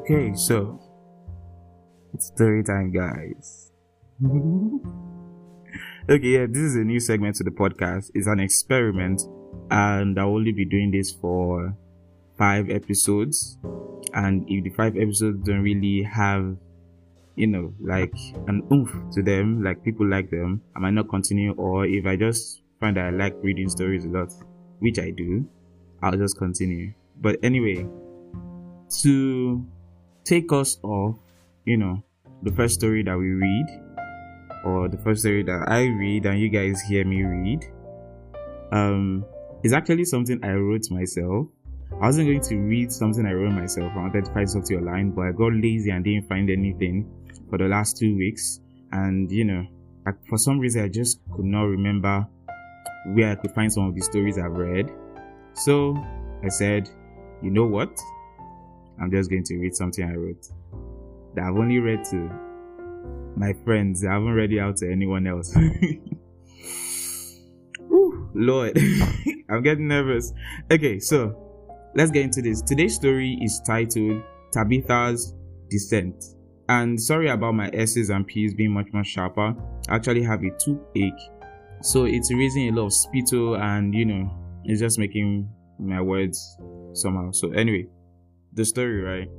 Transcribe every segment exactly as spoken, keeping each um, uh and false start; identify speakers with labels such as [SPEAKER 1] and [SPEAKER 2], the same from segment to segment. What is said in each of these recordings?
[SPEAKER 1] Okay, so it's story time, guys. Okay, yeah, this is a new segment to the podcast. It's an experiment, and I'll only be doing this for five episodes. And if the five episodes don't really have, you know, like an oomph to them, like people like them, I might not continue. Or if I just find that I like reading stories a lot, which I do, I'll just continue. But anyway, to take us off, you know, the first story that we read, or the first story that I read and you guys hear me read, um, is actually something I wrote myself. I wasn't going to read something I wrote myself. I wanted to find something online, but I got lazy and didn't find anything for the last two weeks. And, you know, I, for some reason, I just could not remember where I could find some of the stories I've read. So I said, you know what? I'm just going to read something I wrote that I've only read to my friends. I haven't read it out to anyone else. Whew, Lord, I'm getting nervous. Okay, so let's get into this. Today's story is titled Tabitha's Descent. And sorry about my S's and P's being much, much sharper. I actually have a toothache, so it's raising a lot of spittle, and you know, it's just making my words somehow. So anyway, the story, right?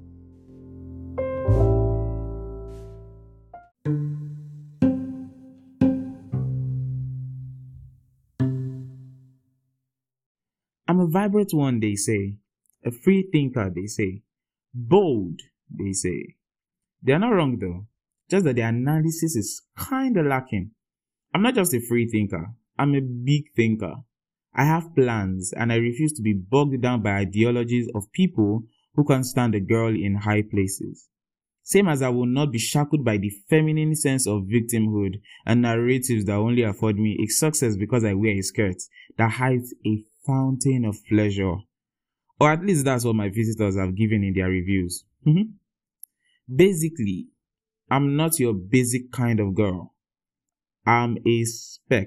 [SPEAKER 1] I'm a vibrant one, they say. A free thinker, they say. Bold, they say. They're not wrong though. Just that the analysis is kinda lacking. I'm not just a free thinker. I'm a big thinker. I have plans, and I refuse to be bogged down by ideologies of people who can't stand a girl in high places. Same as I will not be shackled by the feminine sense of victimhood and narratives that only afford me a success because I wear a skirt that hides a fountain of pleasure. Or at least that's what my visitors have given in their reviews. Basically, I'm not your basic kind of girl. I'm a spec.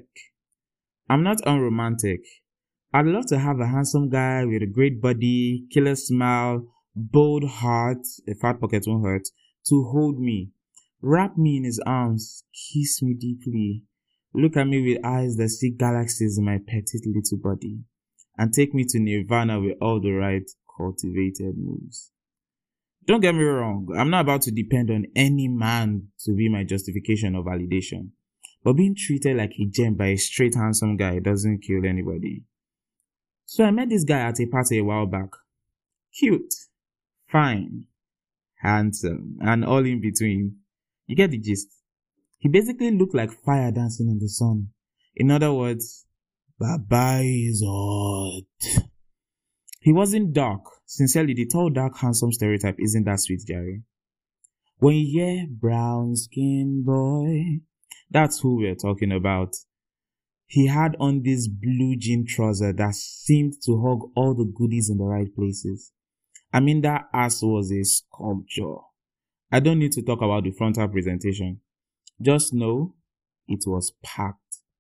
[SPEAKER 1] I'm not unromantic. I'd love to have a handsome guy with a great body, killer smile, bold heart, a fat pocket won't hurt, to hold me, wrap me in his arms, kiss me deeply, look at me with eyes that see galaxies in my petite little body, and take me to nirvana with all the right cultivated moves. Don't get me wrong, I'm not about to depend on any man to be my justification or validation. But being treated like a gem by a straight handsome guy doesn't kill anybody. So I met this guy at a party a while back. Cute, fine, handsome, and all in between. You get the gist. He basically looked like fire dancing in the sun. In other words, Baba is hot. He wasn't dark. Sincerely, the tall, dark, handsome stereotype isn't that sweet, Jerry. When you hear brown skin boy, that's who we're talking about. He had on this blue jean trouser that seemed to hug all the goodies in the right places. I mean, that ass was a sculpture. I don't need to talk about the frontal presentation. Just know it was packed.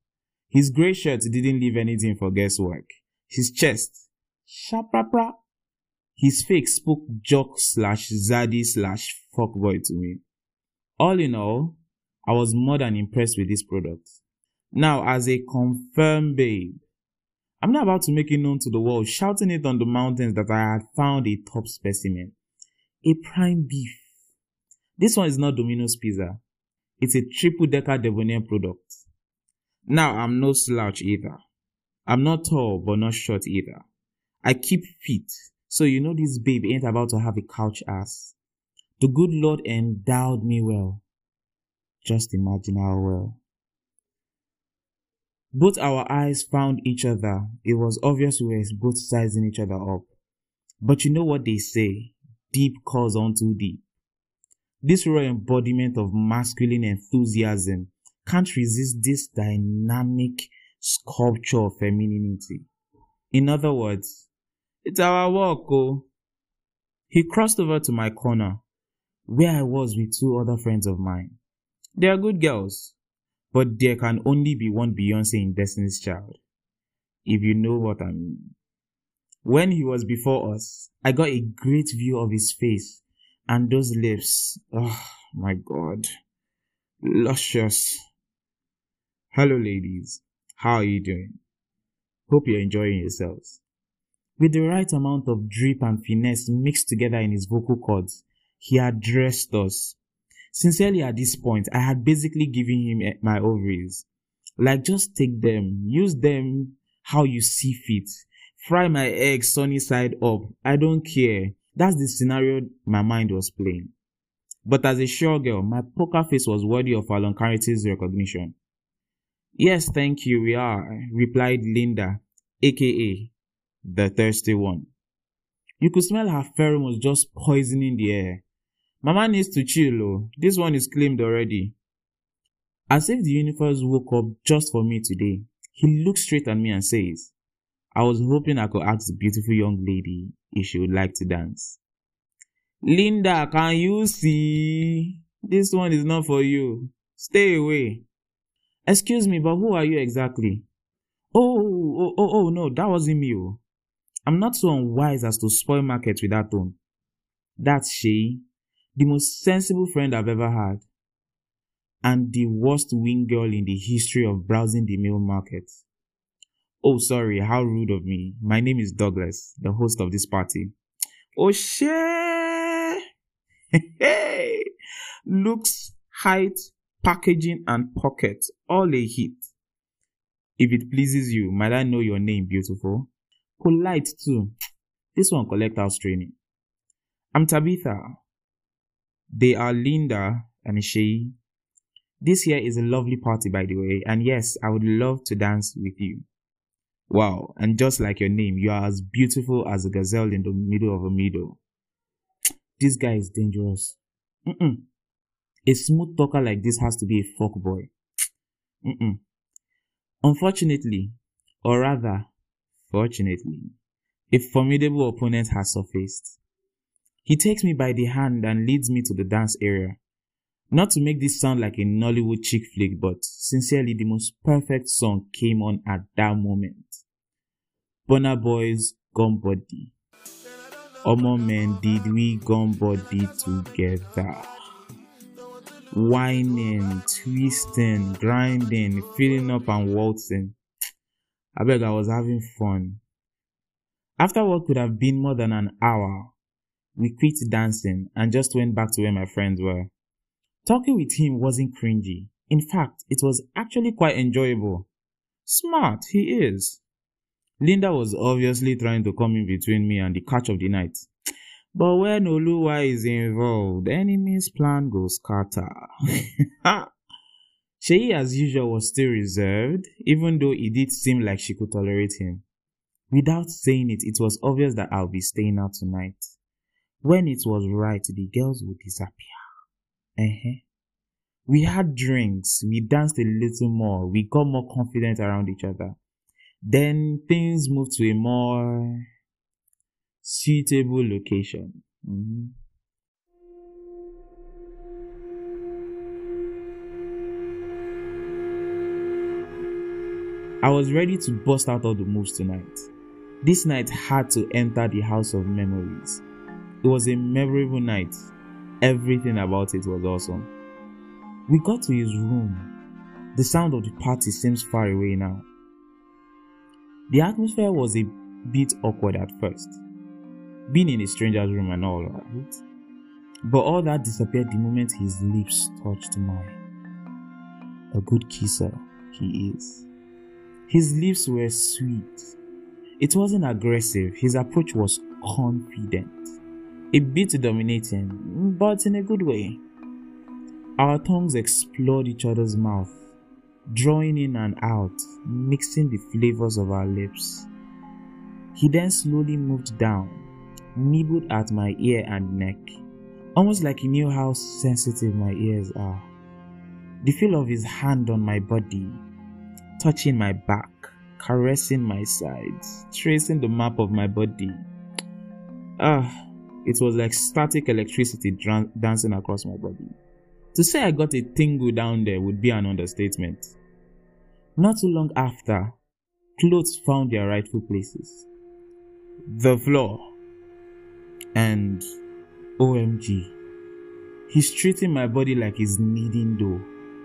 [SPEAKER 1] His grey shirt didn't leave anything for guesswork. His chest, shapapra. His fake spoke jock slash zaddy slash fuckboy to me. All in all, I was more than impressed with this product. Now, as a confirmed babe, I'm not about to make it known to the world, shouting it on the mountains that I had found a top specimen. A prime beef. This one is not Domino's Pizza. It's a triple-decker Devonian product. Now, I'm no slouch either. I'm not tall, but not short either. I keep fit, so you know this babe ain't about to have a couch ass. The good Lord endowed me well. Just imagine how well. Both our eyes found each other. It was obvious we were both sizing each other up. But you know what they say, deep calls on too deep. This raw embodiment of masculine enthusiasm can't resist this dynamic sculpture of femininity. In other words, it's our walk, oh. He crossed over to my corner, where I was with two other friends of mine. They are good girls, but there can only be one Beyonce in Destiny's Child, if you know what I mean. When he was before us, I got a great view of his face, And those lips, oh my God, luscious. Hello ladies, how are you doing? Hope you're enjoying yourselves. With the right amount of drip and finesse mixed together in his vocal cords, he addressed us. Sincerely at this point, I had basically given him my ovaries. Like, just take them, use them how you see fit. Fry my eggs sunny side up. I don't care. That's the scenario my mind was playing. But as a sure girl, my poker face was worthy of Alon Carity's recognition. Yes, thank you, we are, replied Linda, aka the thirsty one. You could smell her pheromones just poisoning the air. Mama needs to chill, oh. This one is claimed already. As if the universe woke up just for me today, he looks straight at me and says, I was hoping I could ask the beautiful young lady if she would like to dance. Linda, can you see? This one is not for you. Stay away. Excuse me, but who are you exactly? Oh, oh, oh, oh, no, that wasn't me. Oh. I'm not so unwise as to spoil market with that tone. That's she, the most sensible friend I've ever had, and the worst wing girl in the history of browsing the male market. Oh, sorry, how rude of me. My name is Douglas, the host of this party. Oh, shit! Hey! Looks, height, packaging, and pocket, all a hit. If it pleases you, might I know your name, beautiful? Polite, too. This one collect house training. I'm Tabitha. They are Linda and Shay. This here is a lovely party, by the way, and yes, I would love to dance with you. Wow, and just like your name, you are as beautiful as a gazelle in the middle of a meadow. This guy is dangerous. Mm-mm. A smooth talker like this has to be a fuckboy. Mm-mm. Unfortunately, or rather, fortunately, a formidable opponent has surfaced. He takes me by the hand and leads me to the dance area. Not to make this sound like a Nollywood chick flick, but sincerely, the most perfect song came on at that moment. Burna Boy's Gun Body. Omo men, did we gun body together? Whining, twisting, grinding, filling up and waltzing. I beg, I was having fun. After what could have been more than an hour, we quit dancing and just went back to where my friends were. Talking with him wasn't cringy. In fact, it was actually quite enjoyable. Smart, he is. Linda was obviously trying to come in between me and the catch of the night. But when Oluwa is involved, enemy's plan goes scatter. Sheyi, as usual, was still reserved, even though it did seem like she could tolerate him. Without saying it, it was obvious that I'll be staying out tonight. When it was right, the girls would disappear. Uh-huh. We had drinks, we danced a little more, we got more confident around each other. Then things moved to a more suitable location. Mm-hmm. I was ready to bust out all the moves tonight. This night had to enter the house of memories. It was a memorable night. Everything about it was awesome. We got to his room. The sound of the party seems far away now. The atmosphere was a bit awkward at first, being in a stranger's room and all, right? But all that disappeared the moment his lips touched mine. A good kisser he is. His lips were sweet. It wasn't aggressive. His approach was confident. A bit dominating, but in a good way. Our tongues explored each other's mouth, drawing in and out, mixing the flavors of our lips. He then slowly moved down, nibbled at my ear and neck, almost like he knew how sensitive my ears are. The feel of his hand on my body, touching my back, caressing my sides, tracing the map of my body. Ah, it was like static electricity dran- dancing across my body. To say I got a tingle down there would be an understatement. Not too long after, clothes found their rightful places. The floor. And O M G, He's treating my body like he's kneading dough.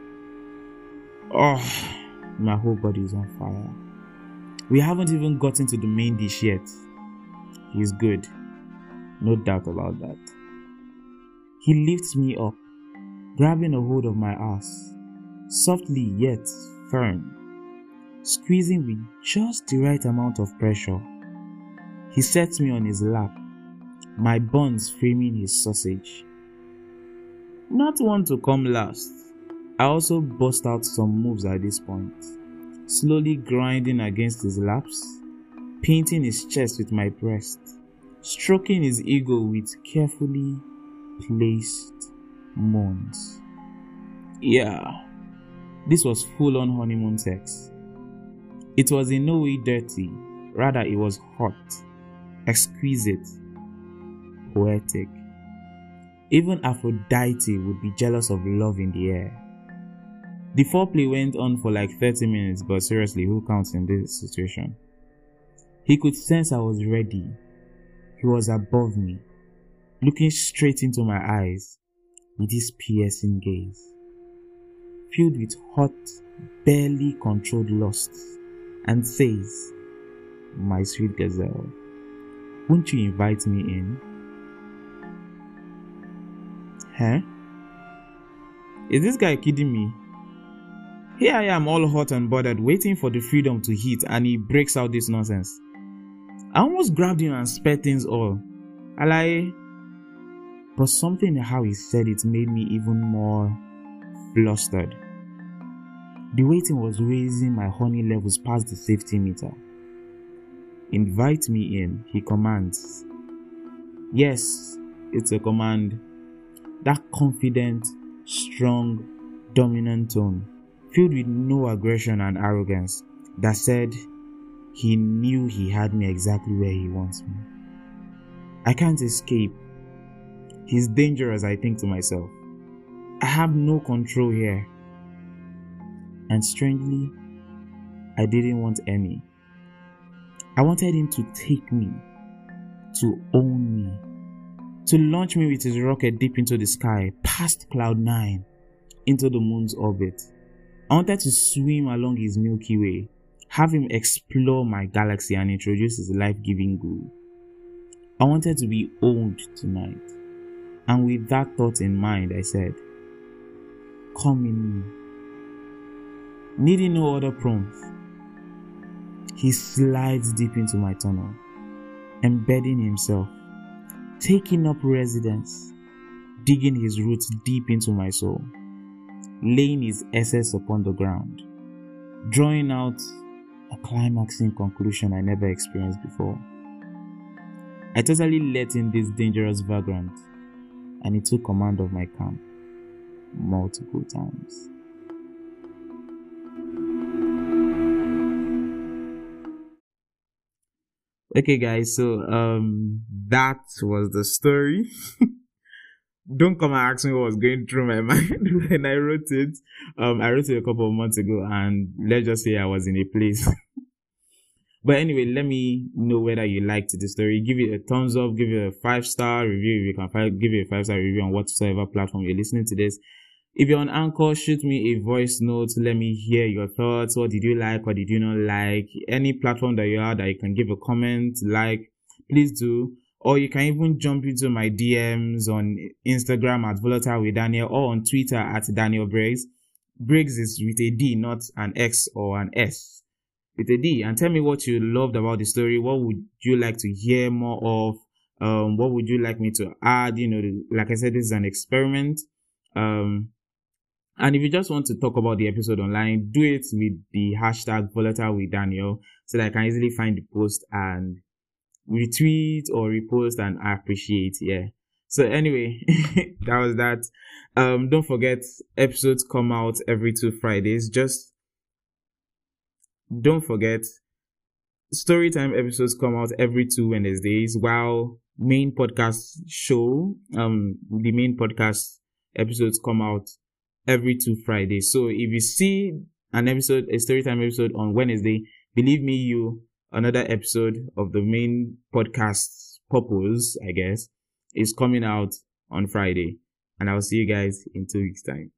[SPEAKER 1] Oh, my whole body is on fire. We haven't even gotten to the main dish yet. He's good. No doubt about that. He lifts me up, grabbing a hold of my ass, softly yet firm, squeezing with just the right amount of pressure. He sets me on his lap, my buns framing his sausage. Not one to come last, I also bust out some moves at this point, slowly grinding against his laps, painting his chest with my breast, stroking his ego with carefully placed moans. Yeah, this was full-on honeymoon sex. It was in no way dirty, rather it was hot, exquisite, poetic. Even Aphrodite would be jealous of love in the air. The foreplay went on for like thirty minutes, but seriously, who counts in this situation? He could sense I was ready. He was above me, looking straight into my eyes with his piercing gaze, filled with hot, barely controlled lust, and says, "My sweet gazelle, won't you invite me in?" Huh? Is this guy kidding me? Here I am all hot and bothered, waiting for the freedom to hit, and he breaks out this nonsense. I almost grabbed him and sped things all. I lie. But something in how he said it made me even more flustered. The waiting was raising my honey levels past the safety meter. "Invite me in," he commands. Yes, it's a command. That confident, strong, dominant tone, filled with no aggression and arrogance, that said he knew he had me exactly where he wants me. I can't escape. He's dangerous, I think to myself. I have no control here. And strangely, I didn't want any. I wanted him to take me, to own me, to launch me with his rocket deep into the sky, past cloud nine, into the moon's orbit. I wanted to swim along his Milky Way, have him explore my galaxy and introduce his life-giving goo. I wanted to be owned tonight. And with that thought in mind, I said, "Come in me." Needing no other prompt, he slides deep into my tunnel, embedding himself, taking up residence, digging his roots deep into my soul, laying his essence upon the ground, drawing out a climaxing conclusion I never experienced before. I totally let in this dangerous vagrant, and he took command of my camp multiple times. Okay guys, so um that was the story. Don't come and ask me what was going through my mind when I wrote it. Um I wrote it a couple of months ago, and let's just say I was in a place. But anyway, let me know whether you liked the story. Give it a thumbs up, give it a five star review if you can find, give it a five star review on whatsoever platform you're listening to this. If you're on Anchor, shoot me a voice note. Let me hear your thoughts. What did you like? What did you not like? Any platform that you are that you can give a comment, like, please do. Or you can even jump into my D Ms on Instagram at Volatile with Daniel, or on Twitter at Daniel Briggs. Briggs is with a D, not an X or an S. With a D. And tell me what you loved about the story. What would you like to hear more of? Um, what would you like me to add? You know, like I said, this is an experiment. Um, And if you just want to talk about the episode online, do it with the hashtag Volatile with Daniel, so that I can easily find the post and retweet or repost, and I appreciate. Yeah. So anyway, that was that. Um, don't forget, episodes come out every two Fridays. Just don't forget, Storytime episodes come out every two Wednesdays, while main podcast show, um, the main podcast episodes come out every two Fridays. So if you see an episode, a Storytime episode on Wednesday, believe me, you, another episode of the main podcast purpose, I guess, is coming out on Friday. and I'll see you guys in two weeks' time.